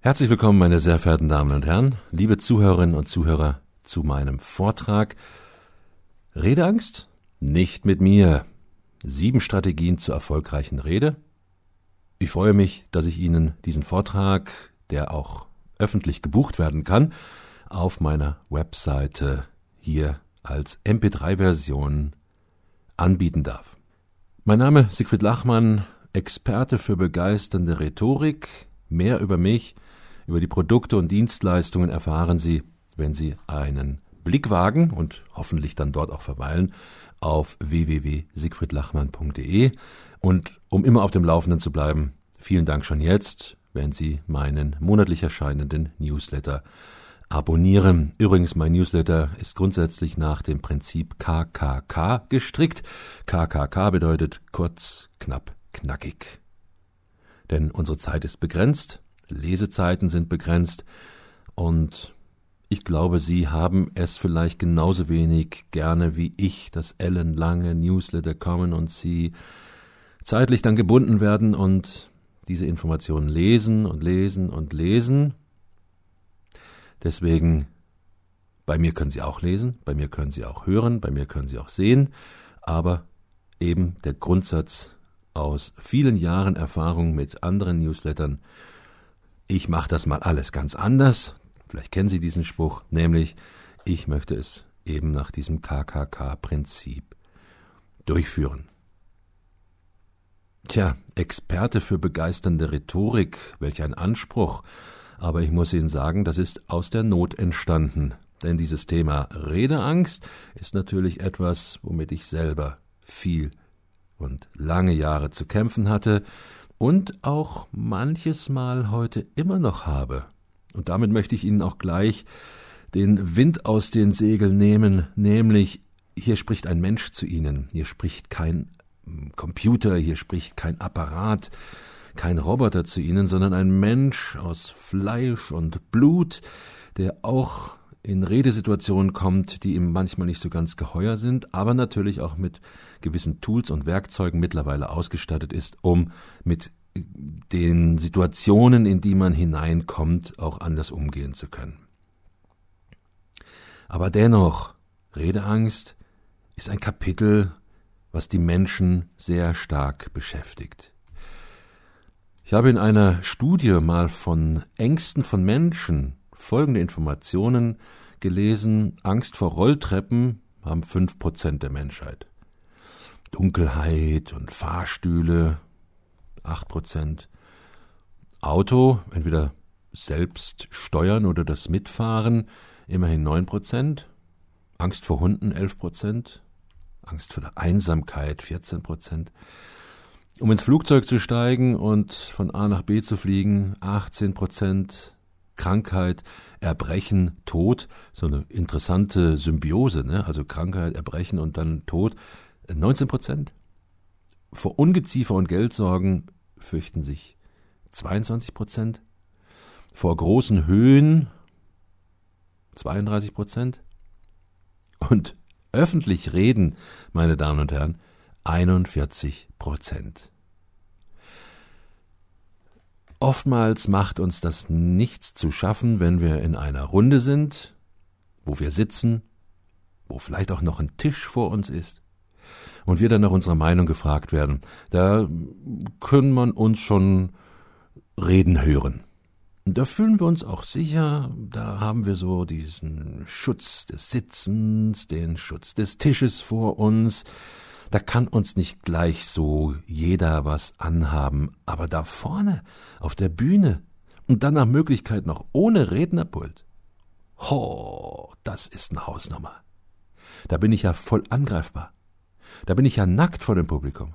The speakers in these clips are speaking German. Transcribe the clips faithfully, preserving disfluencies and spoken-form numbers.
Herzlich willkommen, meine sehr verehrten Damen und Herren, liebe Zuhörerinnen und Zuhörer, zu meinem Vortrag Redeangst? Nicht mit mir. Sieben Strategien zur erfolgreichen Rede. Ich freue mich, dass ich Ihnen diesen Vortrag, der auch öffentlich gebucht werden kann, auf meiner Webseite hier als M P drei Version anbieten darf. Mein Name ist Siegfried Lachmann, Experte für begeisternde Rhetorik. Mehr über mich, über die Produkte und Dienstleistungen erfahren Sie, wenn Sie einen Blick wagen und hoffentlich dann dort auch verweilen auf w w w punkt siegfried lachmann punkt d e. Und um immer auf dem Laufenden zu bleiben, vielen Dank schon jetzt, wenn Sie meinen monatlich erscheinenden Newsletter abonnieren. Übrigens, mein Newsletter ist grundsätzlich nach dem Prinzip K K K gestrickt. K K K bedeutet kurz, knapp, knackig. Denn unsere Zeit ist begrenzt, Lesezeiten sind begrenzt und ich glaube, Sie haben es vielleicht genauso wenig gerne wie ich, dass ellenlange Newsletter kommen und Sie zeitlich dann gebunden werden und diese Informationen lesen und lesen und lesen. Deswegen, bei mir können Sie auch lesen, bei mir können Sie auch hören, bei mir können Sie auch sehen, aber eben der Grundsatz aus vielen Jahren Erfahrung mit anderen Newslettern, ich mache das mal alles ganz anders, vielleicht kennen Sie diesen Spruch, nämlich ich möchte es eben nach diesem K K K-Prinzip durchführen. Tja, Experte für begeisternde Rhetorik, welch ein Anspruch, aber ich muss Ihnen sagen, das ist aus der Not entstanden, denn dieses Thema Redeangst ist natürlich etwas, womit ich selber viel und lange Jahre zu kämpfen hatte und auch manches Mal heute immer noch habe. Und damit möchte ich Ihnen auch gleich den Wind aus den Segeln nehmen, nämlich hier spricht ein Mensch zu Ihnen, hier spricht kein Computer, hier spricht kein Apparat, kein Roboter zu Ihnen, sondern ein Mensch aus Fleisch und Blut, der auch in Redesituationen kommt, die ihm manchmal nicht so ganz geheuer sind, aber natürlich auch mit gewissen Tools und Werkzeugen mittlerweile ausgestattet ist, um mit den Situationen, in die man hineinkommt, auch anders umgehen zu können. Aber dennoch, Redeangst ist ein Kapitel, was die Menschen sehr stark beschäftigt. Ich habe in einer Studie mal von Ängsten von Menschen folgende Informationen gelesen: Angst vor Rolltreppen haben fünf Prozent der Menschheit. Dunkelheit und Fahrstühle acht Prozent. Auto, entweder selbst steuern oder das Mitfahren, immerhin neun Prozent. Angst vor Hunden elf Prozent. Angst vor der Einsamkeit vierzehn Prozent. Um ins Flugzeug zu steigen und von A nach B zu fliegen achtzehn Prozent. Krankheit, Erbrechen, Tod, so eine interessante Symbiose, ne? Also Krankheit, Erbrechen und dann Tod, neunzehn Prozent. Vor Ungeziefer und Geldsorgen fürchten sich zweiundzwanzig Prozent. Vor großen Höhen zweiunddreißig Prozent. Und öffentlich reden, meine Damen und Herren, einundvierzig Prozent. Oftmals macht uns das nichts zu schaffen, wenn wir in einer Runde sind, wo wir sitzen, wo vielleicht auch noch ein Tisch vor uns ist und wir dann nach unserer Meinung gefragt werden. Da können man uns schon reden hören. Und da fühlen wir uns auch sicher, da haben wir so diesen Schutz des Sitzens, den Schutz des Tisches vor uns. Da kann uns nicht gleich so jeder was anhaben, aber da vorne auf der Bühne und dann nach Möglichkeit noch ohne Rednerpult. Ho, das ist eine Hausnummer. Da bin ich ja voll angreifbar. Da bin ich ja nackt vor dem Publikum.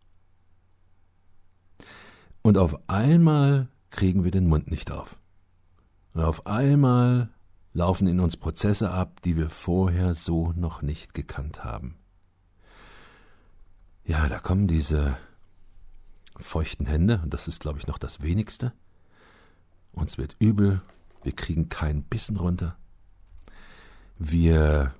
Und auf einmal kriegen wir den Mund nicht auf. Und auf einmal laufen in uns Prozesse ab, die wir vorher so noch nicht gekannt haben. Ja, da kommen diese feuchten Hände, und das ist, glaube ich, noch das Wenigste. Uns wird übel, wir kriegen keinen Bissen runter. Wir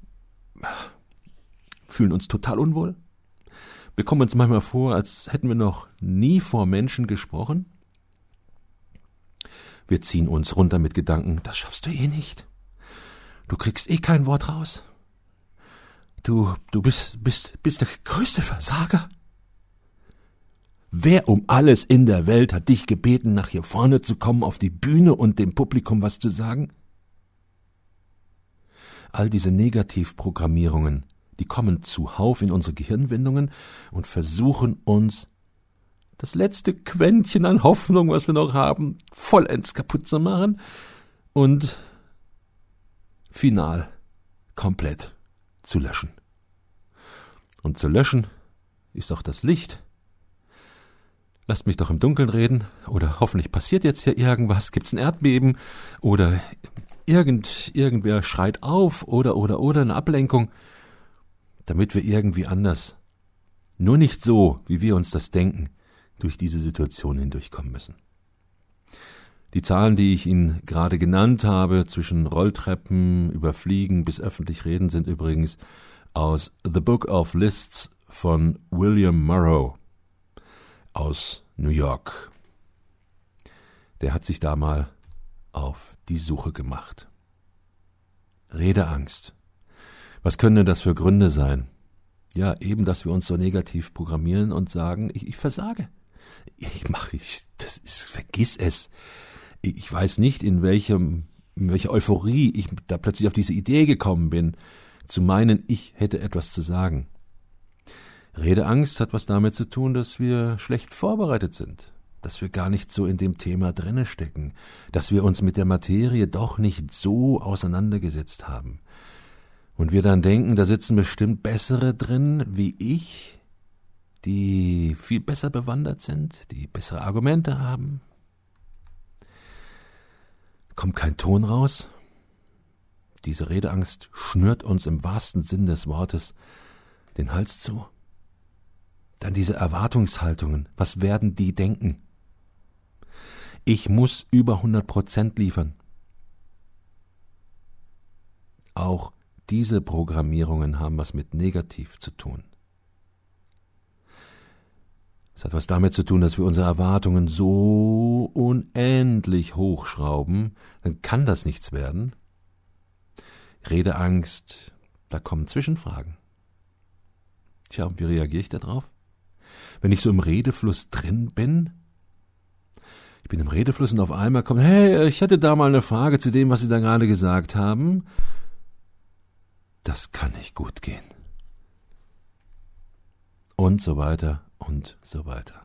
fühlen uns total unwohl. Wir kommen uns manchmal vor, als hätten wir noch nie vor Menschen gesprochen. Wir ziehen uns runter mit Gedanken, das schaffst du eh nicht. Du kriegst eh kein Wort raus. Du, du bist, bist, bist der größte Versager. Wer um alles in der Welt hat dich gebeten, nach hier vorne zu kommen, auf die Bühne und dem Publikum was zu sagen? All diese Negativprogrammierungen, die kommen zuhauf in unsere Gehirnwindungen und versuchen uns das letzte Quäntchen an Hoffnung, was wir noch haben, vollends kaputt zu machen und final komplett zu löschen. Und zu löschen ist auch das Licht. Lasst mich doch im Dunkeln reden, oder hoffentlich passiert jetzt hier irgendwas, gibt's ein Erdbeben, oder irgend, irgendwer schreit auf, oder, oder, oder eine Ablenkung, damit wir irgendwie anders, nur nicht so, wie wir uns das denken, durch diese Situation hindurchkommen müssen. Die Zahlen, die ich Ihnen gerade genannt habe, zwischen Rolltreppen, Überfliegen bis öffentlich reden, sind übrigens aus The Book of Lists von William Murrow aus New York. Der hat sich da mal auf die Suche gemacht. Redeangst. Was können denn das für Gründe sein? Ja, eben, dass wir uns so negativ programmieren und sagen, ich, ich versage. Ich mache, ich, das ist, vergiss es. Ich weiß nicht, in welchem, in welcher Euphorie ich da plötzlich auf diese Idee gekommen bin, zu meinen, ich hätte etwas zu sagen. Redeangst hat was damit zu tun, dass wir schlecht vorbereitet sind, dass wir gar nicht so in dem Thema drinne stecken, dass wir uns mit der Materie doch nicht so auseinandergesetzt haben. Und wir dann denken, da sitzen bestimmt Bessere drin wie ich, die viel besser bewandert sind, die bessere Argumente haben. Kommt kein Ton raus. Diese Redeangst schnürt uns im wahrsten Sinn des Wortes den Hals zu. Dann diese Erwartungshaltungen. Was werden die denken? Ich muss über hundert Prozent liefern. Auch diese Programmierungen haben was mit negativ zu tun. Es hat was damit zu tun, dass wir unsere Erwartungen so unendlich hochschrauben, dann kann das nichts werden. Redeangst, da kommen Zwischenfragen. Tja, und wie reagiere ich da drauf? Wenn ich so im Redefluss drin bin, ich bin im Redefluss und auf einmal kommt, hey, ich hatte da mal eine Frage zu dem, was Sie da gerade gesagt haben. Das kann nicht gut gehen. Und so weiter und so weiter.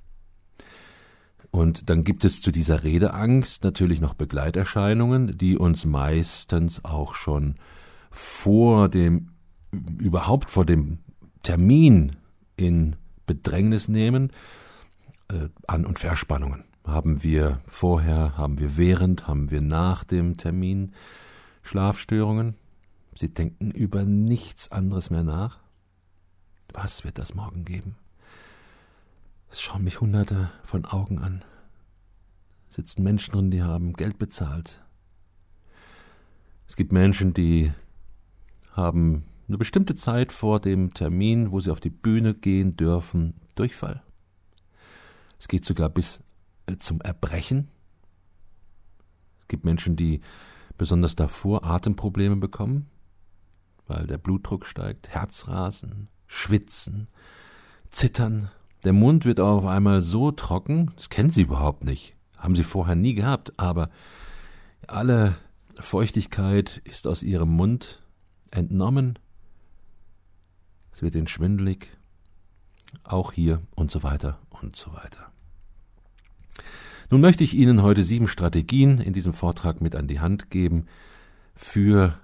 Und dann gibt es zu dieser Redeangst natürlich noch Begleiterscheinungen, die uns meistens auch schon vor dem, überhaupt vor dem Termin in Bedrängnis nehmen. Äh, An- und Verspannungen haben wir vorher, haben wir während, haben wir nach dem Termin Schlafstörungen. Sie denken über nichts anderes mehr nach. Was wird das morgen geben? Es schauen mich Hunderte von Augen an. Es sitzen Menschen drin, die haben Geld bezahlt. Es gibt Menschen, die haben eine bestimmte Zeit vor dem Termin, wo sie auf die Bühne gehen dürfen, Durchfall. Es geht sogar bis zum Erbrechen. Es gibt Menschen, die besonders davor Atemprobleme bekommen, weil der Blutdruck steigt, Herzrasen, Schwitzen, Zittern. Der Mund wird auf einmal so trocken, das kennen sie überhaupt nicht, haben sie vorher nie gehabt, aber alle Feuchtigkeit ist aus ihrem Mund entnommen. Es wird ihnen schwindelig, auch hier und so weiter und so weiter. Nun möchte ich Ihnen heute sieben Strategien in diesem Vortrag mit an die Hand geben für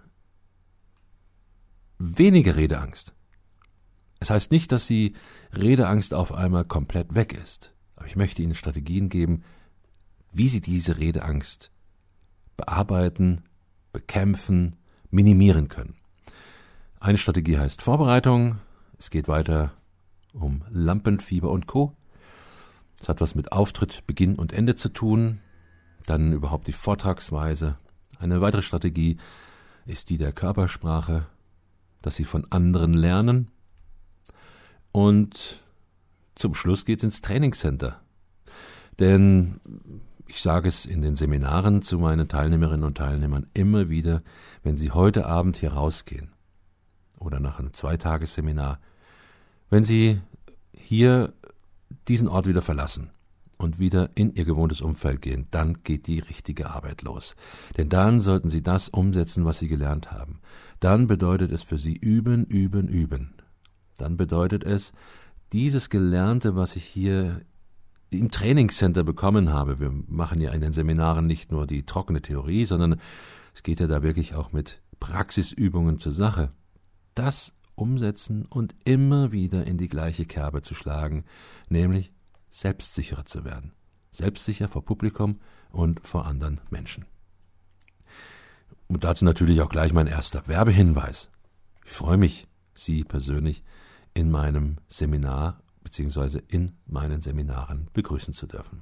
weniger Redeangst. Es heißt nicht, dass die Redeangst auf einmal komplett weg ist, aber ich möchte Ihnen Strategien geben, wie Sie diese Redeangst bearbeiten, bekämpfen, minimieren können. Eine Strategie heißt Vorbereitung, es geht weiter um Lampenfieber und Co. Es hat was mit Auftritt, Beginn und Ende zu tun, dann überhaupt die Vortragsweise. Eine weitere Strategie ist die der Körpersprache, dass Sie von anderen lernen. Und zum Schluss geht es ins Trainingscenter. Denn ich sage es in den Seminaren zu meinen Teilnehmerinnen und Teilnehmern immer wieder, wenn Sie heute Abend hier rausgehen oder nach einem Zweitagesseminar, wenn Sie hier diesen Ort wieder verlassen und wieder in Ihr gewohntes Umfeld gehen, dann geht die richtige Arbeit los. Denn dann sollten Sie das umsetzen, was Sie gelernt haben. Dann bedeutet es für Sie üben, üben, üben. Dann bedeutet es, dieses Gelernte, was ich hier im Trainingscenter bekommen habe, wir machen ja in den Seminaren nicht nur die trockene Theorie, sondern es geht ja da wirklich auch mit Praxisübungen zur Sache, das umsetzen und immer wieder in die gleiche Kerbe zu schlagen, nämlich selbstsicherer zu werden. Selbstsicher vor Publikum und vor anderen Menschen. Und dazu natürlich auch gleich mein erster Werbehinweis. Ich freue mich, Sie persönlich in meinem Seminar bzw. in meinen Seminaren begrüßen zu dürfen.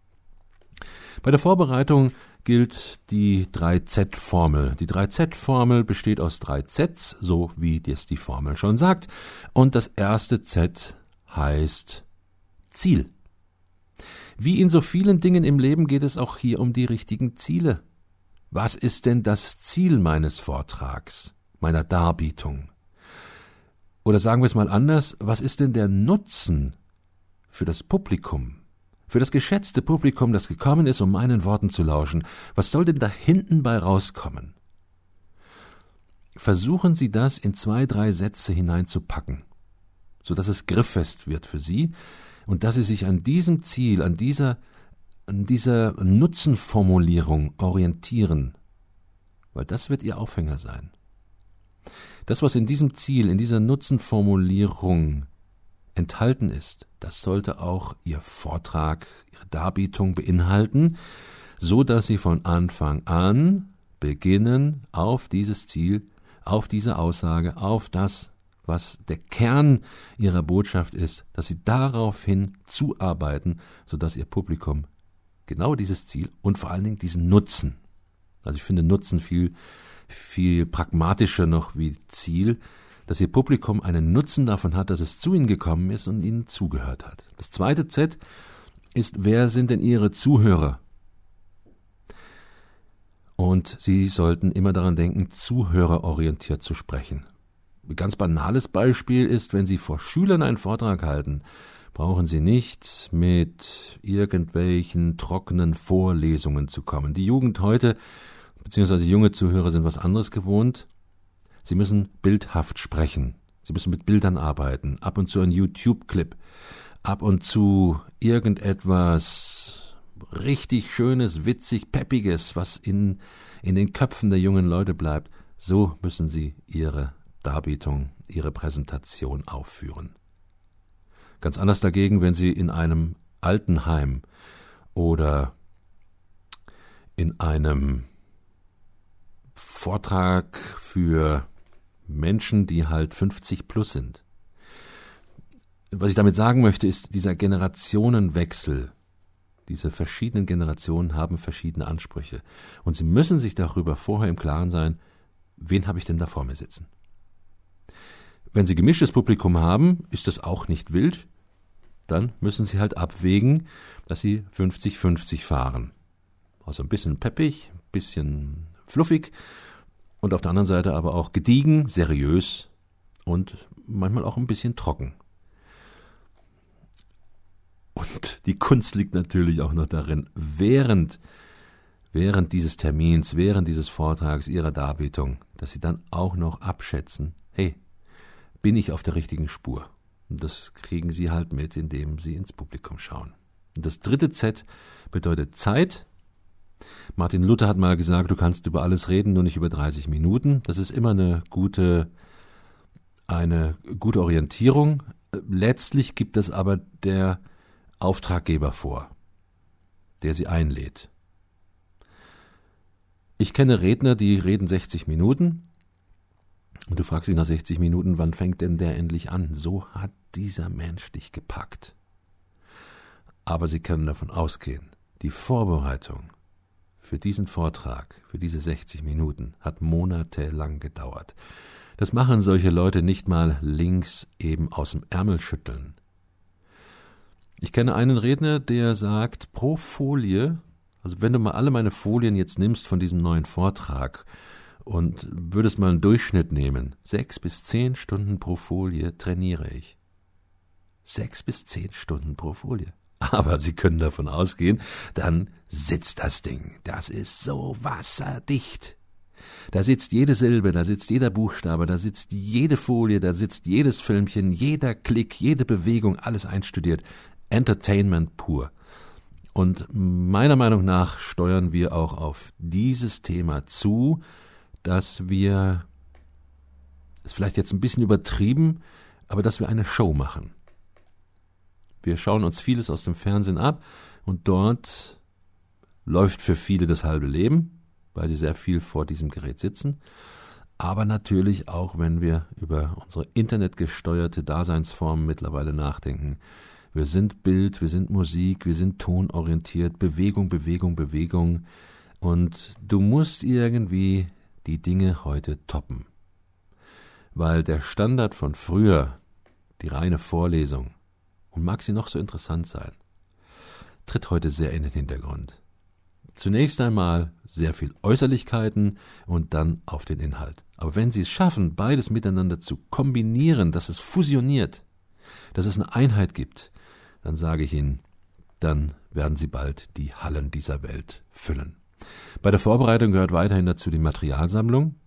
Bei der Vorbereitung gilt die drei Z Formel. Die drei Z Formel besteht aus drei Zs, so wie das die Formel schon sagt. Und das erste Z heißt Ziel. Wie in so vielen Dingen im Leben geht es auch hier um die richtigen Ziele. Was ist denn das Ziel meines Vortrags, meiner Darbietung? Oder sagen wir es mal anders, was ist denn der Nutzen für das Publikum, für das geschätzte Publikum, das gekommen ist, um meinen Worten zu lauschen? Was soll denn da hinten bei rauskommen? Versuchen Sie das in zwei, drei Sätze hineinzupacken, sodass es grifffest wird für Sie und dass Sie sich an diesem Ziel, an dieser, an dieser Nutzenformulierung orientieren, weil das wird Ihr Aufhänger sein. Das, was in diesem Ziel, in dieser Nutzenformulierung enthalten ist, das sollte auch Ihr Vortrag, Ihre Darbietung beinhalten, so dass Sie von Anfang an beginnen, auf dieses Ziel, auf diese Aussage, auf das, was der Kern Ihrer Botschaft ist, dass Sie daraufhin zuarbeiten, sodass Ihr Publikum genau dieses Ziel und vor allen Dingen diesen Nutzen, also ich finde Nutzen viel viel pragmatischer noch wie Ziel, dass Ihr Publikum einen Nutzen davon hat, dass es zu Ihnen gekommen ist und Ihnen zugehört hat. Das zweite Z ist, wer sind denn Ihre Zuhörer? Und Sie sollten immer daran denken, zuhörerorientiert zu sprechen. Ein ganz banales Beispiel ist, wenn Sie vor Schülern einen Vortrag halten, brauchen Sie nicht mit irgendwelchen trockenen Vorlesungen zu kommen. Die Jugend heute beziehungsweise junge Zuhörer sind was anderes gewohnt. Sie müssen bildhaft sprechen. Sie müssen mit Bildern arbeiten. Ab und zu ein YouTube-Clip. Ab und zu irgendetwas richtig Schönes, witzig, Peppiges, was in, in den Köpfen der jungen Leute bleibt. So müssen Sie Ihre Darbietung, Ihre Präsentation aufführen. Ganz anders dagegen, wenn Sie in einem Altenheim oder in einem Vortrag für Menschen, die halt fünfzig plus sind. Was ich damit sagen möchte, ist, dieser Generationenwechsel, diese verschiedenen Generationen haben verschiedene Ansprüche. Und Sie müssen sich darüber vorher im Klaren sein, wen habe ich denn da vor mir sitzen? Wenn Sie gemischtes Publikum haben, ist das auch nicht wild. Dann müssen Sie halt abwägen, dass Sie fünfzig fünfzig fahren. Also ein bisschen peppig, ein bisschen fluffig und auf der anderen Seite aber auch gediegen, seriös und manchmal auch ein bisschen trocken. Und die Kunst liegt natürlich auch noch darin, während, während dieses Termins, während dieses Vortrags, Ihrer Darbietung, dass Sie dann auch noch abschätzen, hey, bin ich auf der richtigen Spur? Und das kriegen Sie halt mit, indem Sie ins Publikum schauen. Und das dritte Z bedeutet Zeit. Martin Luther hat mal gesagt, du kannst über alles reden, nur nicht über dreißig Minuten. Das ist immer eine gute, eine gute Orientierung. Letztlich gibt es aber der Auftraggeber vor, der sie einlädt. Ich kenne Redner, die reden sechzig Minuten und du fragst dich nach sechzig Minuten, wann fängt denn der endlich an? So hat dieser Mensch dich gepackt. Aber Sie können davon ausgehen, die Vorbereitung für diesen Vortrag, für diese sechzig Minuten, hat monatelang gedauert. Das machen solche Leute nicht mal links eben aus dem Ärmel schütteln. Ich kenne einen Redner, der sagt, pro Folie, Also wenn du mal alle meine Folien jetzt nimmst von diesem neuen Vortrag und würdest mal einen Durchschnitt nehmen, sechs bis zehn Stunden pro Folie trainiere ich. Sechs bis zehn Stunden pro Folie. Aber Sie können davon ausgehen, dann sitzt das Ding. Das ist so wasserdicht. Da sitzt jede Silbe, da sitzt jeder Buchstabe, da sitzt jede Folie, da sitzt jedes Filmchen, jeder Klick, jede Bewegung, alles einstudiert. Entertainment pur. Und meiner Meinung nach steuern wir auch auf dieses Thema zu, dass wir, ist vielleicht jetzt ein bisschen übertrieben, aber dass wir eine Show machen. Wir schauen uns vieles aus dem Fernsehen ab und dort läuft für viele das halbe Leben, weil sie sehr viel vor diesem Gerät sitzen. Aber natürlich auch, wenn wir über unsere internetgesteuerte Daseinsform mittlerweile nachdenken. Wir sind Bild, wir sind Musik, wir sind tonorientiert, Bewegung, Bewegung, Bewegung. Und du musst irgendwie die Dinge heute toppen. Weil der Standard von früher, die reine Vorlesung, und mag sie noch so interessant sein, tritt heute sehr in den Hintergrund. Zunächst einmal sehr viel Äußerlichkeiten und dann auf den Inhalt. Aber wenn Sie es schaffen, beides miteinander zu kombinieren, dass es fusioniert, dass es eine Einheit gibt, dann sage ich Ihnen, dann werden Sie bald die Hallen dieser Welt füllen. Bei der Vorbereitung gehört weiterhin dazu die Materialsammlung.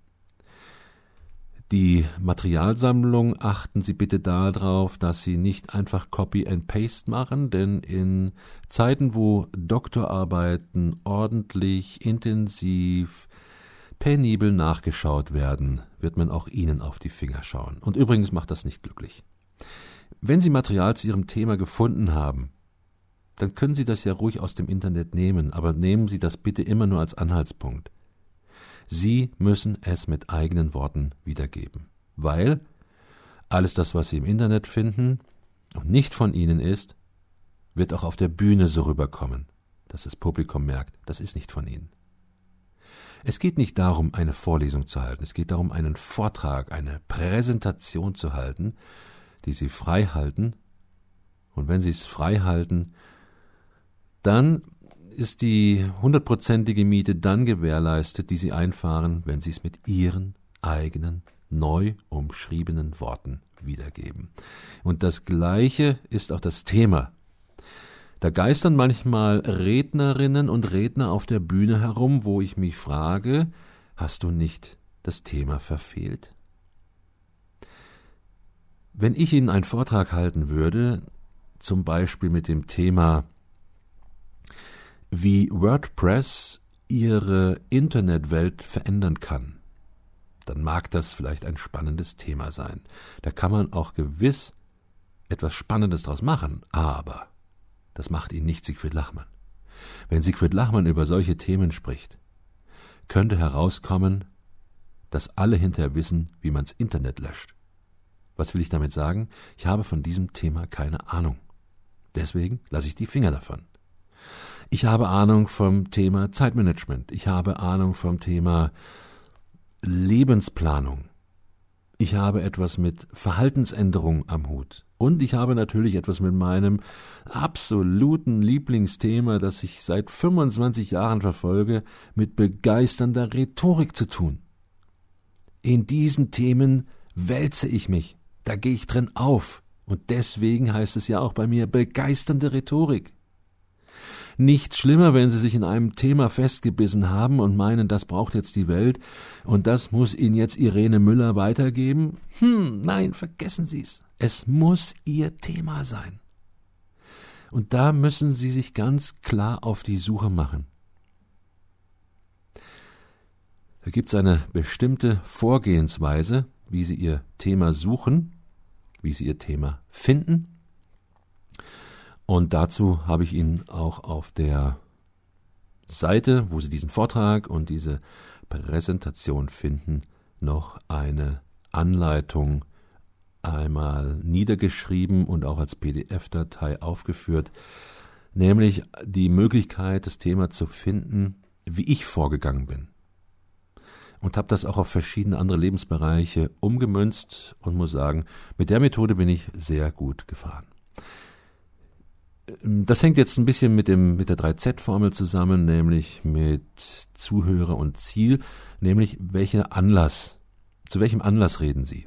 Die Materialsammlung, achten Sie bitte darauf, dass Sie nicht einfach Copy and Paste machen, denn in Zeiten, wo Doktorarbeiten ordentlich, intensiv, penibel nachgeschaut werden, wird man auch Ihnen auf die Finger schauen. Und übrigens macht das nicht glücklich. Wenn Sie Material zu Ihrem Thema gefunden haben, dann können Sie das ja ruhig aus dem Internet nehmen, aber nehmen Sie das bitte immer nur als Anhaltspunkt. Sie müssen es mit eigenen Worten wiedergeben, weil alles das, was Sie im Internet finden und nicht von Ihnen ist, wird auch auf der Bühne so rüberkommen, dass das Publikum merkt, das ist nicht von Ihnen. Es geht nicht darum, eine Vorlesung zu halten, es geht darum, einen Vortrag, eine Präsentation zu halten, die Sie frei halten. Und wenn Sie es frei halten, dann ist die hundertprozentige Miete dann gewährleistet, die Sie einfahren, wenn Sie es mit Ihren eigenen, neu umschriebenen Worten wiedergeben. Und das Gleiche ist auch das Thema. Da geistern manchmal Rednerinnen und Redner auf der Bühne herum, wo ich mich frage, hast du nicht das Thema verfehlt? Wenn ich Ihnen einen Vortrag halten würde, zum Beispiel mit dem Thema, wie WordPress Ihre Internetwelt verändern kann, dann mag das vielleicht ein spannendes Thema sein. Da kann man auch gewiss etwas Spannendes draus machen, aber das macht Ihnen nicht Siegfried Lachmann. Wenn Siegfried Lachmann über solche Themen spricht, könnte herauskommen, dass alle hinterher wissen, wie man's Internet löscht. Was will ich damit sagen? Ich habe von diesem Thema keine Ahnung. Deswegen lasse ich die Finger davon. Ich habe Ahnung vom Thema Zeitmanagement. Ich habe Ahnung vom Thema Lebensplanung. Ich habe etwas mit Verhaltensänderung am Hut. Und ich habe natürlich etwas mit meinem absoluten Lieblingsthema, das ich seit fünfundzwanzig Jahren verfolge, mit begeisternder Rhetorik zu tun. In diesen Themen wälze ich mich. Da gehe ich drin auf. Und deswegen heißt es ja auch bei mir begeisternde Rhetorik. Nichts schlimmer, wenn Sie sich in einem Thema festgebissen haben und meinen, das braucht jetzt die Welt und das muss Ihnen jetzt Irene Müller weitergeben. Hm, nein, vergessen Sie es. Es muss Ihr Thema sein. Und da müssen Sie sich ganz klar auf die Suche machen. Da gibt es eine bestimmte Vorgehensweise, wie Sie Ihr Thema suchen, wie Sie Ihr Thema finden. Und dazu habe ich Ihnen auch auf der Seite, wo Sie diesen Vortrag und diese Präsentation finden, noch eine Anleitung einmal niedergeschrieben und auch als P D F-Datei aufgeführt, nämlich die Möglichkeit, das Thema zu finden, wie ich vorgegangen bin. Und habe das auch auf verschiedene andere Lebensbereiche umgemünzt und muss sagen, mit der Methode bin ich sehr gut gefahren. Das hängt jetzt ein bisschen mit dem mit der drei Z Formel zusammen, nämlich mit Zuhörer und Ziel, nämlich welcher Anlass, zu welchem Anlass reden Sie?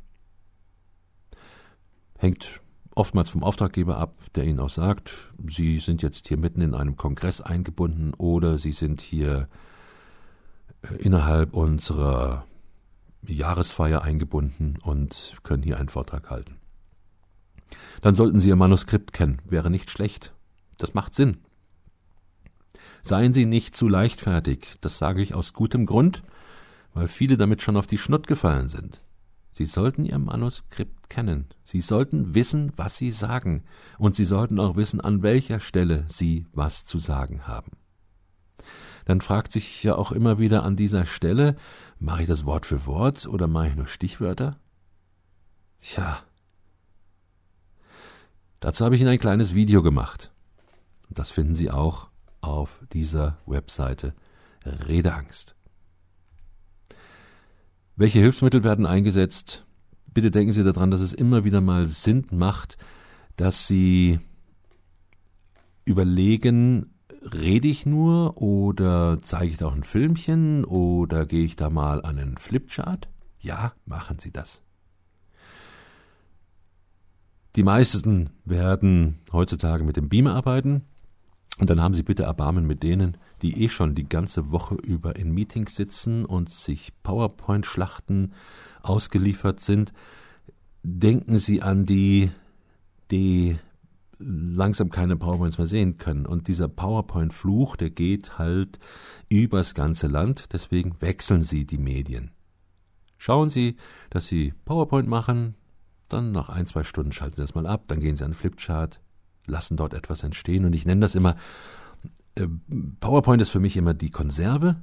Hängt oftmals vom Auftraggeber ab, der Ihnen auch sagt, Sie sind jetzt hier mitten in einem Kongress eingebunden oder Sie sind hier innerhalb unserer Jahresfeier eingebunden und können hier einen Vortrag halten. Dann sollten Sie Ihr Manuskript kennen, wäre nicht schlecht. Das macht Sinn. Seien Sie nicht zu leichtfertig, das sage ich aus gutem Grund, weil viele damit schon auf die Schnut gefallen sind. Sie sollten Ihr Manuskript kennen. Sie sollten wissen, was Sie sagen. Und Sie sollten auch wissen, an welcher Stelle Sie was zu sagen haben. Dann fragt sich ja auch immer wieder an dieser Stelle, mache ich das Wort für Wort oder mache ich nur Stichwörter? Tja, dazu habe ich Ihnen ein kleines Video gemacht. Und das finden Sie auch auf dieser Webseite Redeangst. Welche Hilfsmittel werden eingesetzt? Bitte denken Sie daran, dass es immer wieder mal Sinn macht, dass Sie überlegen, rede ich nur oder zeige ich da auch ein Filmchen oder gehe ich da mal an einen Flipchart? Ja, machen Sie das. Die meisten werden heutzutage mit dem Beamer arbeiten und dann haben Sie bitte Erbarmen mit denen, die eh schon die ganze Woche über in Meetings sitzen und sich PowerPoint-Schlachten ausgeliefert sind. Denken Sie an die, die langsam keine PowerPoints mehr sehen können. Und dieser PowerPoint-Fluch, der geht halt übers ganze Land, deswegen wechseln Sie die Medien. Schauen Sie, dass Sie PowerPoint machen, dann nach ein, zwei Stunden schalten Sie das mal ab, dann gehen Sie an den Flipchart, lassen dort etwas entstehen. Und ich nenne das immer, äh, PowerPoint ist für mich immer die Konserve,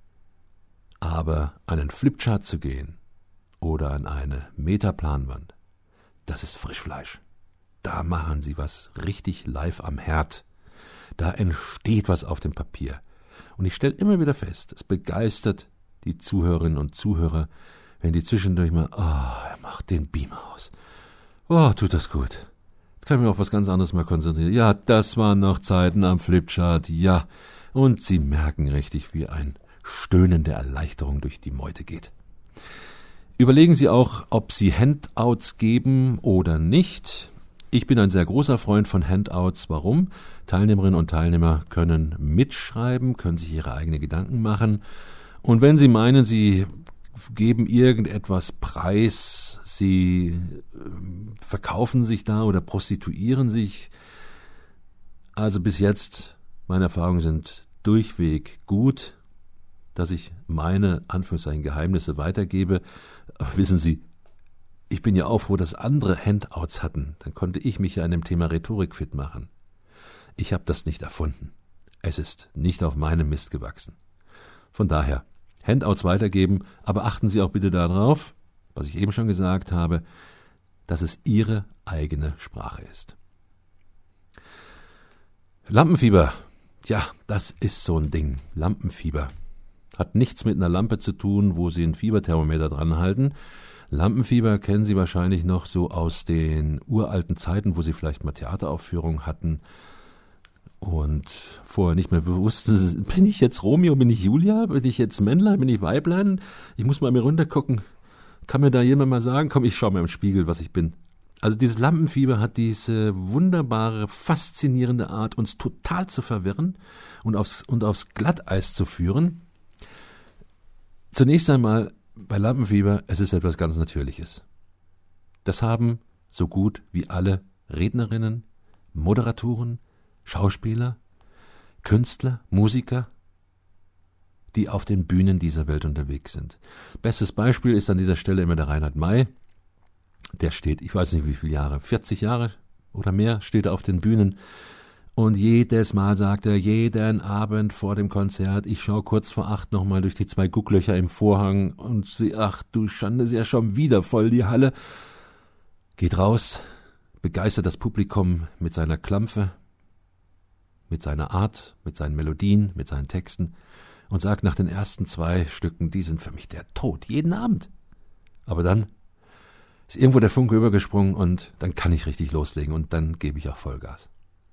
aber an einen Flipchart zu gehen oder an eine Metaplanwand, das ist Frischfleisch. Da machen Sie was richtig live am Herd. Da entsteht was auf dem Papier. Und ich stelle immer wieder fest, es begeistert die Zuhörerinnen und Zuhörer, wenn die zwischendurch mal, oh, er macht den Beamer aus. Oh, tut das gut. Jetzt kann ich mich auf was ganz anderes mal konzentrieren. Ja, das waren noch Zeiten am Flipchart, ja. Und Sie merken richtig, wie ein Stöhnen der Erleichterung durch die Meute geht. Überlegen Sie auch, ob Sie Handouts geben oder nicht. Ich bin ein sehr großer Freund von Handouts. Warum? Teilnehmerinnen und Teilnehmer können mitschreiben, können sich ihre eigenen Gedanken machen. Und wenn Sie meinen, Sie geben irgendetwas preis, Sie verkaufen sich da oder prostituieren sich. Also bis jetzt, meine Erfahrungen sind durchweg gut, dass ich meine Anführungszeichen Geheimnisse weitergebe. Aber wissen Sie, ich bin ja auch froh, dass andere Handouts hatten. Dann konnte ich mich ja an dem Thema Rhetorik fit machen. Ich habe das nicht erfunden. Es ist nicht auf meinem Mist gewachsen. Von daher, Handouts weitergeben, aber achten Sie auch bitte darauf, was ich eben schon gesagt habe, dass es Ihre eigene Sprache ist. Lampenfieber, ja, das ist so ein Ding. Lampenfieber. Hat nichts mit einer Lampe zu tun, wo Sie ein Fieberthermometer dran halten. Lampenfieber kennen Sie wahrscheinlich noch so aus den uralten Zeiten, wo Sie vielleicht mal Theateraufführungen hatten und vorher nicht mehr wussten, bin ich jetzt Romeo, bin ich Julia, bin ich jetzt Männlein, bin ich Weiblein? Ich muss mal mir runtergucken. Kann mir da jemand mal sagen, komm, ich schaue mir im Spiegel, was ich bin. Also dieses Lampenfieber hat diese wunderbare, faszinierende Art, uns total zu verwirren und aufs, und aufs Glatteis zu führen. Zunächst einmal bei Lampenfieber, es ist etwas ganz Natürliches. Das haben so gut wie alle Rednerinnen, Moderatoren, Schauspieler, Künstler, Musiker, die auf den Bühnen dieser Welt unterwegs sind. Bestes Beispiel ist an dieser Stelle immer der Reinhard May. Der steht, ich weiß nicht wie viele Jahre, vierzig Jahre oder mehr, steht er auf den Bühnen. Und jedes Mal sagt er, jeden Abend vor dem Konzert, ich schaue kurz vor acht nochmal durch die zwei Gucklöcher im Vorhang und sehe, ach du Schande, ist ja schon wieder voll die Halle. Geht raus, begeistert das Publikum mit seiner Klampfe, mit seiner Art, mit seinen Melodien, mit seinen Texten und sagt nach den ersten zwei Stücken, die sind für mich der Tod, jeden Abend. Aber dann ist irgendwo der Funke übergesprungen und dann kann ich richtig loslegen und dann gebe ich auch Vollgas.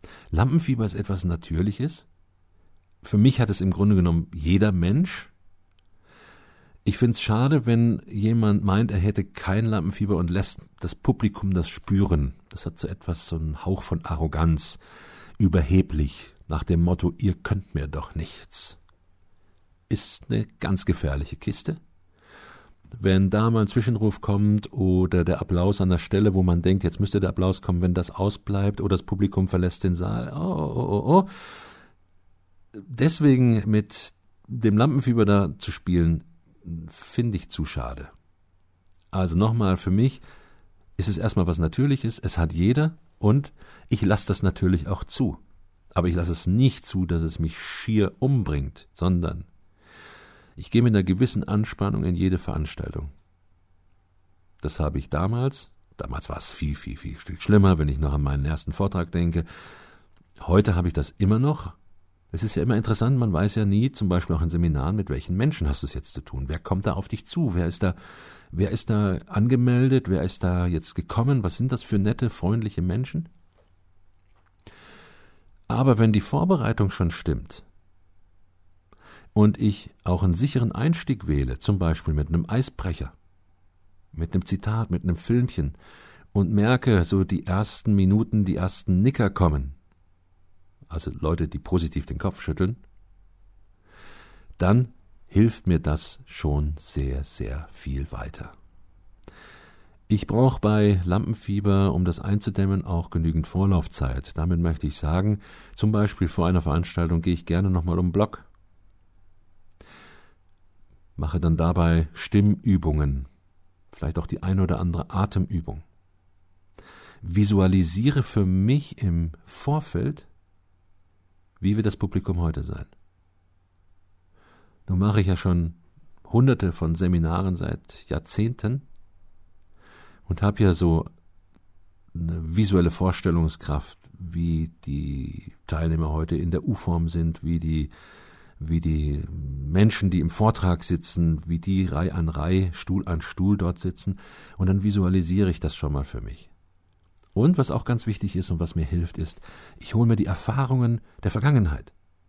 Lampenfieber ist etwas Natürliches. Für mich hat es im Grunde genommen jeder Mensch. Ich finde es schade, wenn jemand meint, er hätte kein Lampenfieber und lässt das Publikum das spüren. Das hat so etwas, so einen Hauch von Arroganz, überheblich, nach dem Motto, ihr könnt mir doch nichts. Ist eine ganz gefährliche Kiste. Wenn da mal ein Zwischenruf kommt oder der Applaus an der Stelle, wo man denkt, jetzt müsste der Applaus kommen, wenn das ausbleibt oder das Publikum verlässt den Saal, oh, oh, oh, oh. Deswegen mit dem Lampenfieber da zu spielen, finde ich zu schade. Also nochmal, für mich ist es erstmal was Natürliches, es hat jeder und ich lasse das natürlich auch zu. Aber ich lasse es nicht zu, dass es mich schier umbringt, sondern ich gehe mit einer gewissen Anspannung in jede Veranstaltung. Das habe ich damals, damals war es viel, viel, viel, viel schlimmer, wenn ich noch an meinen ersten Vortrag denke. Heute habe ich das immer noch. Es ist ja immer interessant, man weiß ja nie, zum Beispiel auch in Seminaren, mit welchen Menschen hast du es jetzt zu tun. Wer kommt da auf dich zu? Wer ist da, wer ist da angemeldet? Wer ist da jetzt gekommen? Was sind das für nette, freundliche Menschen? Aber wenn die Vorbereitung schon stimmt und ich auch einen sicheren Einstieg wähle, zum Beispiel mit einem Eisbrecher, mit einem Zitat, mit einem Filmchen und merke, so die ersten Minuten, die ersten Nicker kommen, also Leute, die positiv den Kopf schütteln, dann hilft mir das schon sehr, sehr viel weiter. Ich brauche bei Lampenfieber, um das einzudämmen, auch genügend Vorlaufzeit. Damit möchte ich sagen, zum Beispiel vor einer Veranstaltung gehe ich gerne nochmal um den Block, mache dann dabei Stimmübungen, vielleicht auch die eine oder andere Atemübung. Visualisiere für mich im Vorfeld, wie wird das Publikum heute sein. Nun mache ich ja schon hunderte von Seminaren seit Jahrzehnten und habe ja so eine visuelle Vorstellungskraft, wie die Teilnehmer heute in der U-Form sind, wie die wie die Menschen, die im Vortrag sitzen, wie die Reihe an Reihe, Stuhl an Stuhl dort sitzen, und dann visualisiere ich das schon mal für mich. Und was auch ganz wichtig ist und was mir hilft, ist, ich hole mir die Erfahrungen der Vergangenheit.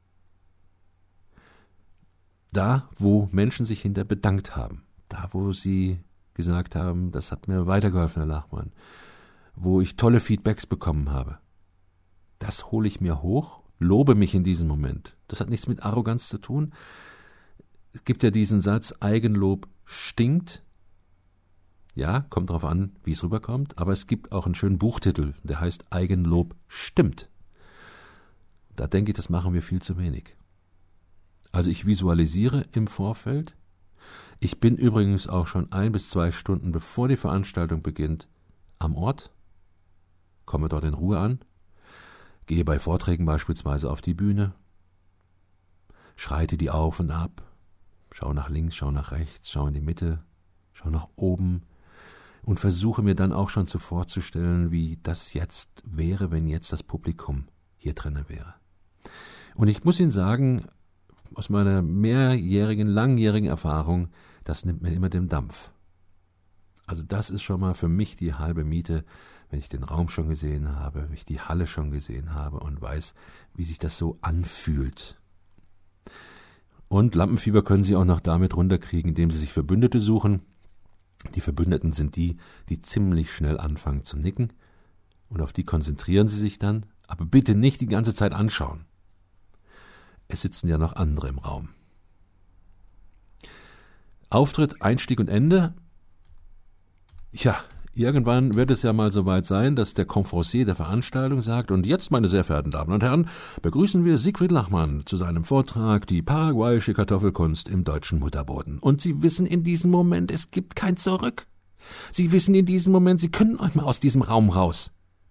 Da, wo Menschen sich hinter bedankt haben, da, wo sie gesagt haben, das hat mir weitergeholfen, Herr Lachmann, wo ich tolle Feedbacks bekommen habe, das hole ich mir hoch, lobe mich in diesem Moment. Das hat nichts mit Arroganz zu tun. Es gibt ja diesen Satz, Eigenlob stinkt. Ja, kommt darauf an, wie es rüberkommt, aber es gibt auch einen schönen Buchtitel, der heißt Eigenlob stimmt. Da denke ich, das machen wir viel zu wenig. Also ich visualisiere im Vorfeld. Ich bin übrigens auch schon ein bis zwei Stunden, bevor die Veranstaltung beginnt, am Ort, komme dort in Ruhe an, gehe bei Vorträgen beispielsweise auf die Bühne, schreite die auf und ab, schau nach links, schau nach rechts, schau in die Mitte, schau nach oben und versuche mir dann auch schon so vorzustellen, wie das jetzt wäre, wenn jetzt das Publikum hier drinne wäre. Und ich muss Ihnen sagen, aus meiner mehrjährigen, langjährigen Erfahrung, das nimmt mir immer den Dampf. Also das ist schon mal für mich die halbe Miete, wenn ich den Raum schon gesehen habe, wenn ich die Halle schon gesehen habe und weiß, wie sich das so anfühlt. Und Lampenfieber können Sie auch noch damit runterkriegen, indem Sie sich Verbündete suchen. Die Verbündeten sind die, die ziemlich schnell anfangen zu nicken, und auf die konzentrieren Sie sich dann, aber bitte nicht die ganze Zeit anschauen. Es sitzen ja noch andere im Raum. Auftritt, Einstieg und Ende. Ja, irgendwann wird es ja mal soweit sein, dass der Conferencier der Veranstaltung sagt, und jetzt, meine sehr verehrten Damen und Herren, begrüßen wir Siegfried Lachmann zu seinem Vortrag Die paraguayische Kartoffelkunst im deutschen Mutterboden. Und Sie wissen in diesem Moment, es gibt kein Zurück. Sie wissen in diesem Moment, Sie können euch mal aus diesem Raum raus.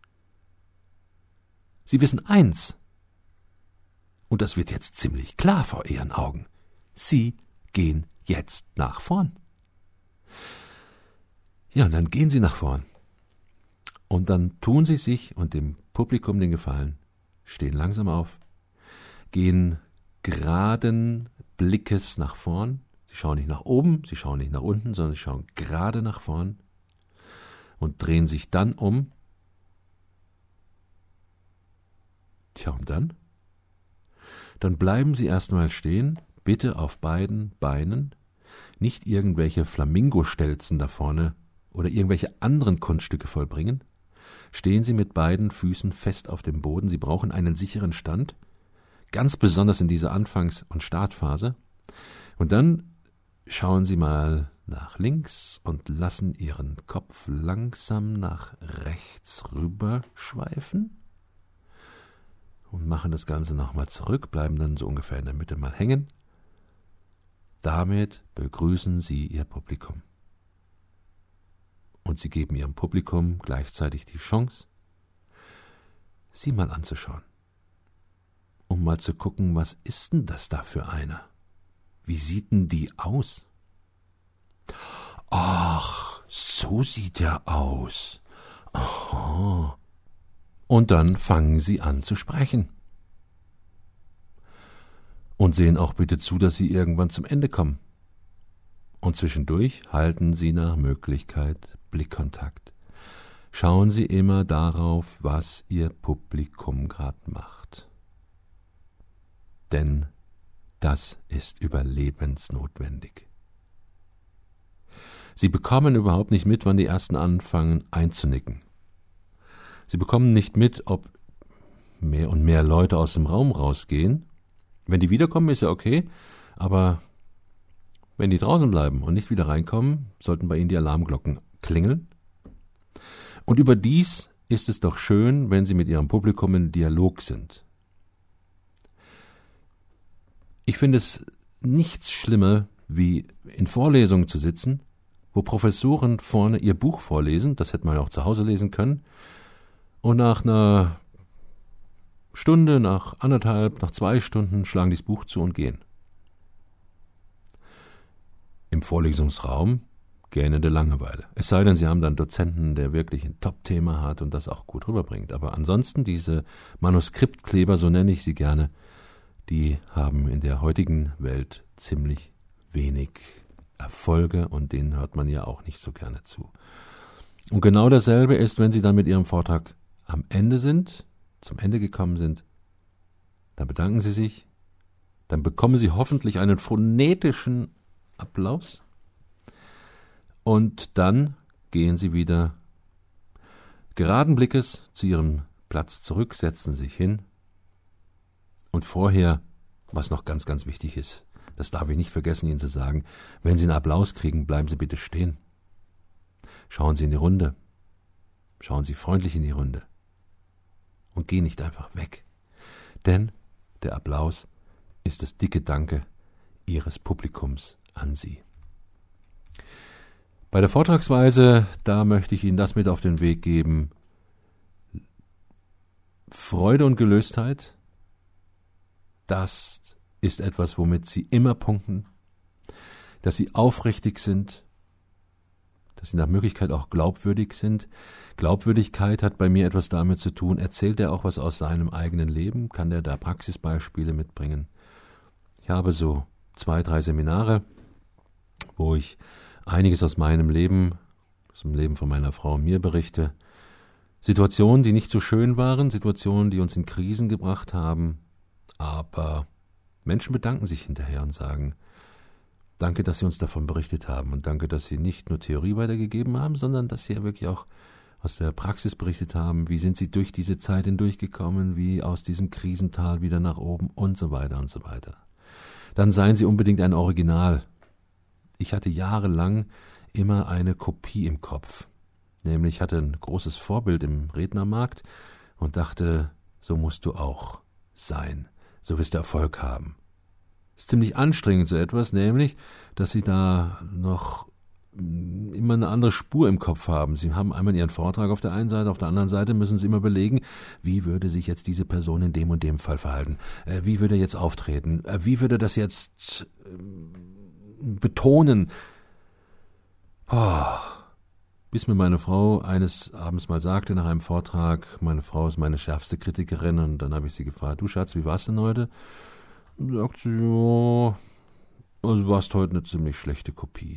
Sie wissen eins, und das wird jetzt ziemlich klar vor Ihren Augen. Sie gehen jetzt nach vorn. Ja, und dann gehen Sie nach vorn. Und dann tun Sie sich und dem Publikum den Gefallen, stehen langsam auf, gehen geraden Blickes nach vorn. Sie schauen nicht nach oben, Sie schauen nicht nach unten, sondern Sie schauen gerade nach vorn und drehen sich dann um Tja, und dann? Dann bleiben Sie erstmal stehen, bitte auf beiden Beinen, nicht irgendwelche Flamingo-Stelzen da vorne oder irgendwelche anderen Kunststücke vollbringen. Stehen Sie mit beiden Füßen fest auf dem Boden. Sie brauchen einen sicheren Stand, ganz besonders in dieser Anfangs- und Startphase. Und dann schauen Sie mal nach links und lassen Ihren Kopf langsam nach rechts rüber schweifen und machen das Ganze nochmal zurück, bleiben dann so ungefähr in der Mitte mal hängen. Damit begrüßen Sie Ihr Publikum. Und Sie geben Ihrem Publikum gleichzeitig die Chance, Sie mal anzuschauen, um mal zu gucken, was ist denn das da für einer? Wie sieht denn die aus? Ach, so sieht er aus. Aha. Und dann fangen Sie an zu sprechen. Und sehen auch bitte zu, dass Sie irgendwann zum Ende kommen. Und zwischendurch halten Sie nach Möglichkeit Blickkontakt. Schauen Sie immer darauf, was Ihr Publikum gerade macht. Denn das ist überlebensnotwendig. Sie bekommen überhaupt nicht mit, wann die Ersten anfangen einzunicken. Sie bekommen nicht mit, ob mehr und mehr Leute aus dem Raum rausgehen. Wenn die wiederkommen, ist ja okay, aber wenn die draußen bleiben und nicht wieder reinkommen, sollten bei ihnen die Alarmglocken klingeln. Und überdies ist es doch schön, wenn Sie mit Ihrem Publikum in Dialog sind. Ich finde es nichts schlimmer, wie in Vorlesungen zu sitzen, wo Professoren vorne ihr Buch vorlesen, das hätte man ja auch zu Hause lesen können, und nach einer Stunde, nach anderthalb, nach zwei Stunden schlagen die das Buch zu und gehen. Im Vorlesungsraum gähnende Langeweile. Es sei denn, Sie haben dann einen Dozenten, der wirklich ein Top-Thema hat und das auch gut rüberbringt. Aber ansonsten diese Manuskriptkleber, so nenne ich sie gerne, die haben in der heutigen Welt ziemlich wenig Erfolge und denen hört man ja auch nicht so gerne zu. Und genau dasselbe ist, wenn Sie dann mit Ihrem Vortrag am Ende sind, zum Ende gekommen sind, dann bedanken Sie sich, dann bekommen Sie hoffentlich einen phonetischen Applaus und dann gehen Sie wieder geraden Blickes zu Ihrem Platz zurück, setzen sich hin und vorher, was noch ganz, ganz wichtig ist, das darf ich nicht vergessen, Ihnen zu sagen, wenn Sie einen Applaus kriegen, bleiben Sie bitte stehen. Schauen Sie in die Runde, schauen Sie freundlich in die Runde und gehen nicht einfach weg, denn der Applaus ist das dicke Danke Ihres Publikums an Sie. Bei der Vortragsweise, da möchte ich Ihnen das mit auf den Weg geben. Freude und Gelöstheit, das ist etwas, womit Sie immer punkten, dass Sie aufrichtig sind, dass Sie nach Möglichkeit auch glaubwürdig sind. Glaubwürdigkeit hat bei mir etwas damit zu tun, erzählt er auch was aus seinem eigenen Leben, kann der da Praxisbeispiele mitbringen. Ich habe so zwei, drei Seminare, wo ich einiges aus meinem Leben, aus dem Leben von meiner Frau und mir berichte. Situationen, die nicht so schön waren, Situationen, die uns in Krisen gebracht haben, aber Menschen bedanken sich hinterher und sagen, danke, dass Sie uns davon berichtet haben und danke, dass Sie nicht nur Theorie weitergegeben haben, sondern dass Sie ja wirklich auch aus der Praxis berichtet haben, wie sind Sie durch diese Zeit hindurchgekommen, wie aus diesem Krisental wieder nach oben und so weiter und so weiter. Dann seien Sie unbedingt ein Original. Ich hatte jahrelang immer eine Kopie im Kopf. Nämlich hatte ein großes Vorbild im Rednermarkt und dachte, so musst du auch sein. So wirst du Erfolg haben. Ist ziemlich anstrengend so etwas, nämlich, dass Sie da noch immer eine andere Spur im Kopf haben. Sie haben einmal Ihren Vortrag auf der einen Seite, auf der anderen Seite müssen Sie immer überlegen, wie würde sich jetzt diese Person in dem und dem Fall verhalten? Äh, wie würde er jetzt auftreten? Äh, wie würde das jetzt äh, betonen? Oh. Bis mir meine Frau eines Abends mal sagte nach einem Vortrag, meine Frau ist meine schärfste Kritikerin, und dann habe ich sie gefragt, du Schatz, wie war's denn heute? Und sagt sie, ja, also du warst heute eine ziemlich schlechte Kopie.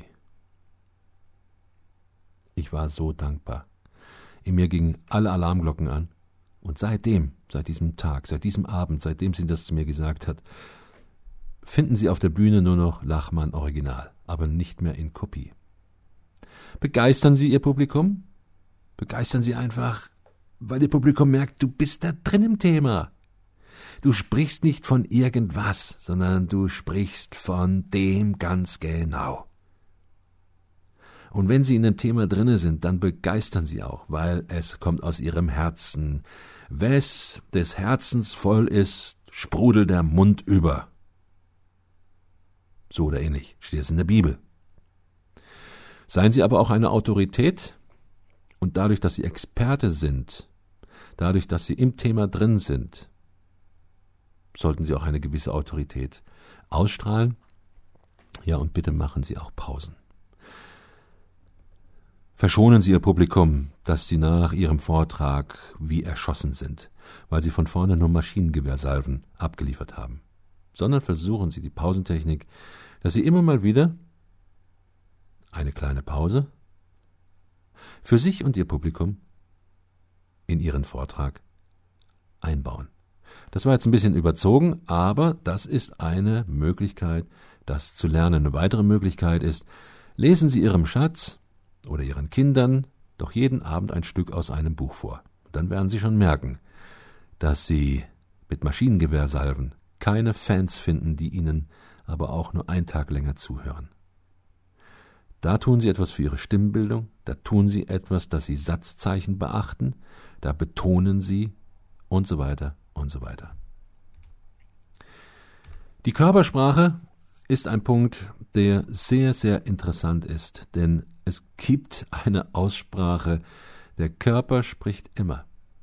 Ich war so dankbar. In mir gingen alle Alarmglocken an Und seitdem, seit diesem Tag, seit diesem Abend, seitdem sie das zu mir gesagt hat, finden Sie auf der Bühne nur noch Lachmann Original, aber nicht mehr in Kopie. Begeistern Sie Ihr Publikum? Begeistern Sie einfach, weil Ihr Publikum merkt, du bist da drin im Thema. Du sprichst nicht von irgendwas, sondern du sprichst von dem ganz genau. Und wenn Sie in dem Thema drinne sind, dann begeistern Sie auch, weil es kommt aus Ihrem Herzen. Wes des Herzens voll ist, sprudelt der Mund über. So oder ähnlich steht es in der Bibel. Seien Sie aber auch eine Autorität und dadurch, dass Sie Experte sind, dadurch, dass Sie im Thema drin sind, sollten Sie auch eine gewisse Autorität ausstrahlen. Ja, und bitte machen Sie auch Pausen. Verschonen Sie Ihr Publikum, dass Sie nach Ihrem Vortrag wie erschossen sind, weil Sie von vorne nur Maschinengewehrsalven abgeliefert haben, sondern versuchen Sie die Pausentechnik, dass Sie immer mal wieder eine kleine Pause für sich und Ihr Publikum in Ihren Vortrag einbauen. Das war jetzt ein bisschen überzogen, aber das ist eine Möglichkeit, das zu lernen. Eine weitere Möglichkeit ist, lesen Sie Ihrem Schatz oder Ihren Kindern doch jeden Abend ein Stück aus einem Buch vor. Dann werden Sie schon merken, dass Sie mit Maschinengewehrsalven keine Fans finden, die Ihnen aber auch nur einen Tag länger zuhören. Da tun Sie etwas für Ihre Stimmbildung, da tun Sie etwas, dass Sie Satzzeichen beachten, da betonen Sie und so weiter und so weiter. Die Körpersprache ist ein Punkt, der sehr, sehr interessant ist, denn es gibt eine Aussprache, der Körper spricht immer.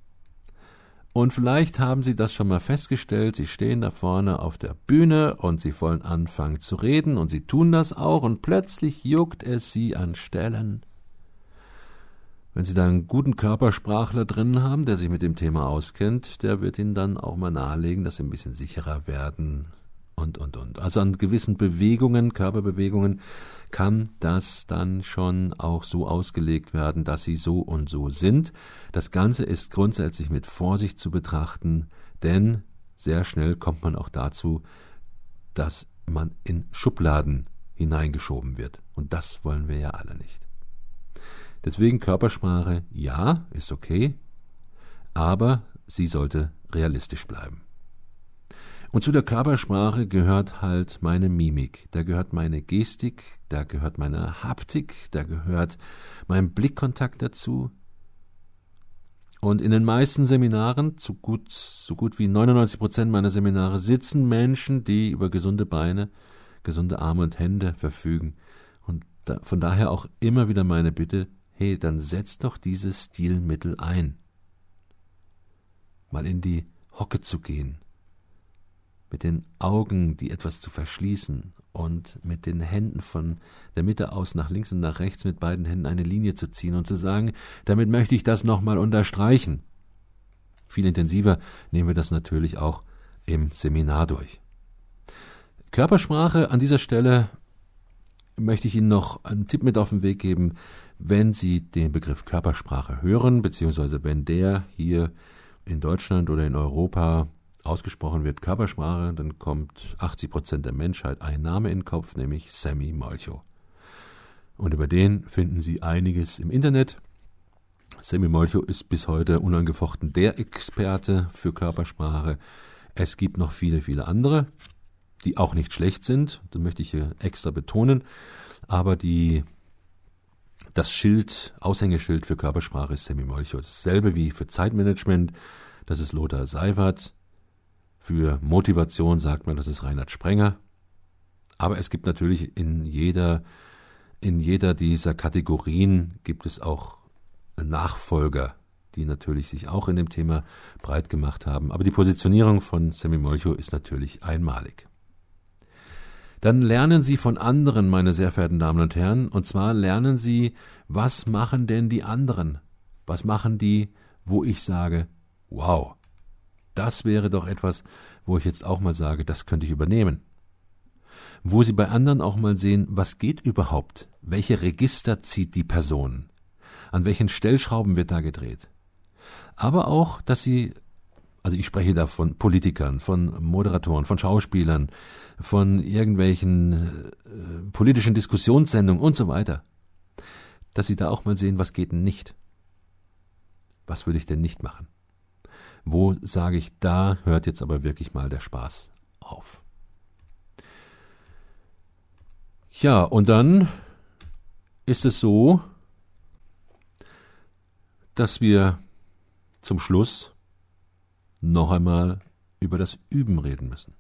Und vielleicht haben Sie das schon mal festgestellt, Sie stehen da vorne auf der Bühne und Sie wollen anfangen zu reden und Sie tun das auch und plötzlich juckt es Sie an Stellen. Wenn Sie da einen guten Körpersprachler drin haben, der sich mit dem Thema auskennt, der wird Ihnen dann auch mal nahelegen, dass Sie ein bisschen sicherer werden und, und, und. Also an gewissen Bewegungen, Körperbewegungen, kann das dann schon auch so ausgelegt werden, dass sie so und so sind. Das Ganze ist grundsätzlich mit Vorsicht zu betrachten, denn sehr schnell kommt man auch dazu, dass man in Schubladen hineingeschoben wird. Und das wollen wir ja alle nicht. Deswegen Körpersprache, ja, ist okay, aber sie sollte realistisch bleiben. Und zu der Körpersprache gehört halt meine Mimik, da gehört meine Gestik, da gehört meine Haptik, da gehört mein Blickkontakt dazu. Und in den meisten Seminaren, so gut, so gut wie neunundneunzig Prozent meiner Seminare, sitzen Menschen, die über gesunde Beine, gesunde Arme und Hände verfügen. Und da, von daher auch immer wieder meine Bitte, hey, dann setzt doch dieses Stilmittel ein. Mal in die Hocke zu gehen. Mit den Augen, die etwas zu verschließen und mit den Händen von der Mitte aus nach links und nach rechts mit beiden Händen eine Linie zu ziehen und zu sagen, damit möchte ich das nochmal unterstreichen. Viel intensiver nehmen wir das natürlich auch im Seminar durch. Körpersprache an dieser Stelle möchte ich Ihnen noch einen Tipp mit auf den Weg geben, wenn Sie den Begriff Körpersprache hören, beziehungsweise wenn der hier in Deutschland oder in Europa ausgesprochen wird, Körpersprache, dann kommt achtzig Prozent der Menschheit ein Name in den Kopf, nämlich Sammy Molcho. Und über den finden Sie einiges im Internet. Sammy Molcho ist bis heute unangefochten der Experte für Körpersprache. Es gibt noch viele, viele andere, die auch nicht schlecht sind, das möchte ich hier extra betonen, aber die, das Schild, Aushängeschild für Körpersprache ist Sammy Molcho. Dasselbe wie für Zeitmanagement, das ist Lothar Seiwert. Für Motivation sagt man, das ist Reinhard Sprenger. Aber es gibt natürlich in jeder, in jeder dieser Kategorien gibt es auch Nachfolger, die natürlich sich auch in dem Thema breit gemacht haben. Aber die Positionierung von Sammy Molcho ist natürlich einmalig. Dann lernen Sie von anderen, meine sehr verehrten Damen und Herren, und zwar lernen Sie, was machen denn die anderen? Was machen die, wo ich sage, wow, das wäre doch etwas, wo ich jetzt auch mal sage, das könnte ich übernehmen. Wo Sie bei anderen auch mal sehen, was geht überhaupt? Welche Register zieht die Person? An welchen Stellschrauben wird da gedreht? aber auch, dass Sie, also ich spreche da von Politikern, von Moderatoren, von Schauspielern, von irgendwelchen äh, politischen Diskussionssendungen und so weiter, dass Sie da auch mal sehen, was geht denn nicht? Was würde ich denn nicht machen? Wo sage ich, da hört jetzt aber wirklich mal der Spaß auf. Ja, und dann ist es so, dass wir zum Schluss noch einmal über das Üben reden müssen.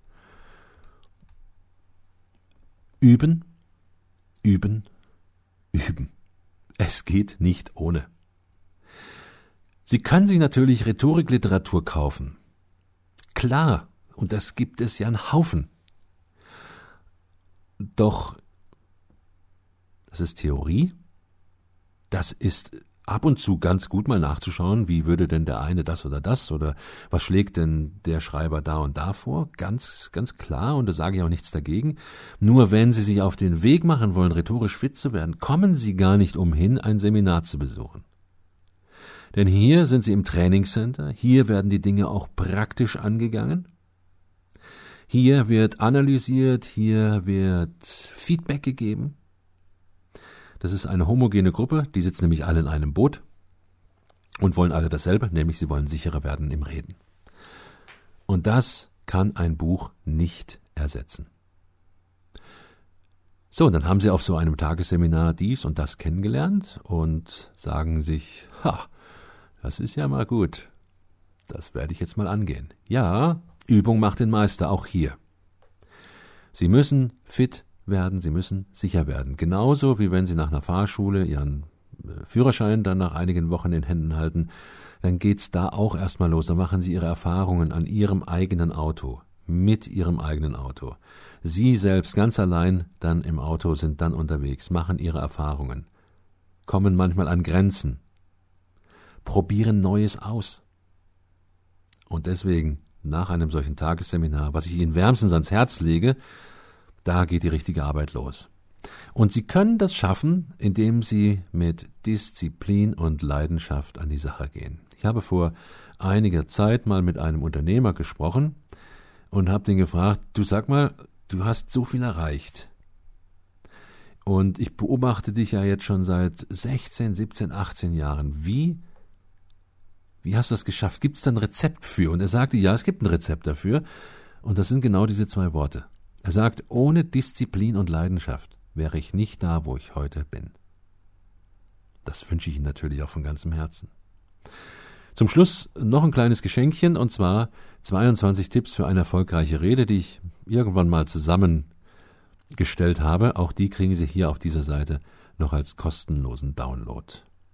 Üben, üben, üben. Es geht nicht ohne. Sie können sich natürlich Rhetorikliteratur kaufen. Klar, und das gibt es ja einen Haufen. Doch das ist Theorie. Das ist ab und zu ganz gut mal nachzuschauen, wie würde denn der eine das oder das oder was schlägt denn der Schreiber da und da vor. Ganz, ganz klar, und da sage ich auch nichts dagegen. Nur wenn Sie sich auf den Weg machen wollen, rhetorisch fit zu werden, kommen Sie gar nicht umhin, ein Seminar zu besuchen. Denn hier sind Sie im Trainingscenter, hier werden die Dinge auch praktisch angegangen. Hier wird analysiert, hier wird Feedback gegeben. Das ist eine homogene Gruppe, die sitzen nämlich alle in einem Boot und wollen alle dasselbe, nämlich sie wollen sicherer werden im Reden. Und das kann ein Buch nicht ersetzen. So, und dann haben Sie auf so einem Tagesseminar dies und das kennengelernt und sagen sich, ha, das ist ja mal gut, das werde ich jetzt mal angehen. Ja, Übung macht den Meister, auch hier. Sie müssen fit werden, Sie müssen sicher werden. Genauso wie wenn Sie nach einer Fahrschule Ihren Führerschein dann nach einigen Wochen in Händen halten, dann geht's da auch erstmal los. Dann machen Sie Ihre Erfahrungen an Ihrem eigenen Auto, mit Ihrem eigenen Auto. Sie selbst ganz allein dann im Auto sind dann unterwegs, machen Ihre Erfahrungen, kommen manchmal an Grenzen, probieren Neues aus. Und deswegen nach einem solchen Tagesseminar, was ich Ihnen wärmstens ans Herz lege, da geht die richtige Arbeit los. Und Sie können das schaffen, indem Sie mit Disziplin und Leidenschaft an die Sache gehen. Ich habe vor einiger Zeit mal mit einem Unternehmer gesprochen und habe den gefragt, du sag mal, du hast so viel erreicht. Und ich beobachte dich ja jetzt schon seit sechzehn, siebzehn, achtzehn Jahren. Wie Wie hast du das geschafft? Gibt es da ein Rezept für? Und er sagte, ja, es gibt ein Rezept dafür. Und das sind genau diese zwei Worte. Er sagt, ohne Disziplin und Leidenschaft wäre ich nicht da, wo ich heute bin. Das wünsche ich Ihnen natürlich auch von ganzem Herzen. Zum Schluss noch ein kleines Geschenkchen, und zwar zweiundzwanzig Tipps für eine erfolgreiche Rede, die ich irgendwann mal zusammengestellt habe. Auch die kriegen Sie hier auf dieser Seite noch als kostenlosen Download.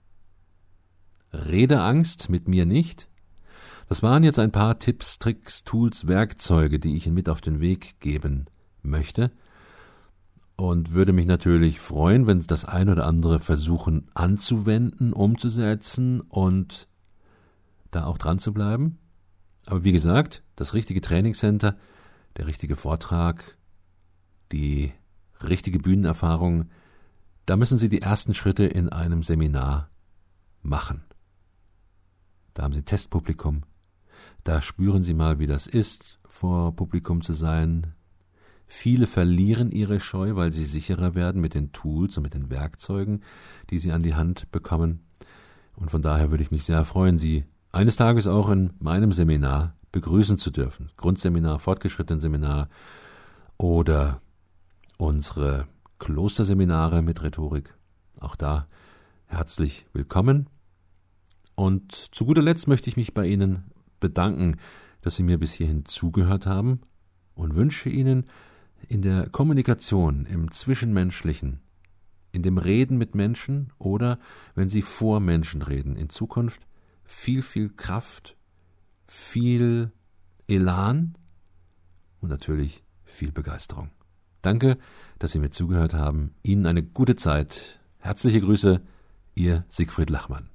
Redeangst mit mir nicht. Das waren jetzt ein paar Tipps, Tricks, Tools, Werkzeuge, die ich Ihnen mit auf den Weg geben möchte und würde mich natürlich freuen, wenn Sie das ein oder andere versuchen anzuwenden, umzusetzen und da auch dran zu bleiben. Aber wie gesagt, das richtige Trainingscenter, der richtige Vortrag, die richtige Bühnenerfahrung, da müssen Sie die ersten Schritte in einem Seminar machen. Da haben Sie Testpublikum, da spüren Sie mal, wie das ist, vor Publikum zu sein. Viele verlieren ihre Scheu, weil sie sicherer werden mit den Tools und mit den Werkzeugen, die sie an die Hand bekommen. Und von daher würde ich mich sehr freuen, Sie eines Tages auch in meinem Seminar begrüßen zu dürfen. Grundseminar, Fortgeschrittenen-Seminar oder unsere Klosterseminare mit Rhetorik. Auch da herzlich willkommen. Und zu guter Letzt möchte ich mich bei Ihnen bedanken, dass Sie mir bis hierhin zugehört haben und wünsche Ihnen in der Kommunikation, im Zwischenmenschlichen, in dem Reden mit Menschen oder wenn Sie vor Menschen reden, in Zukunft viel, viel Kraft, viel Elan und natürlich viel Begeisterung. Danke, dass Sie mir zugehört haben. Ihnen eine gute Zeit. Herzliche Grüße, Ihr Siegfried Lachmann.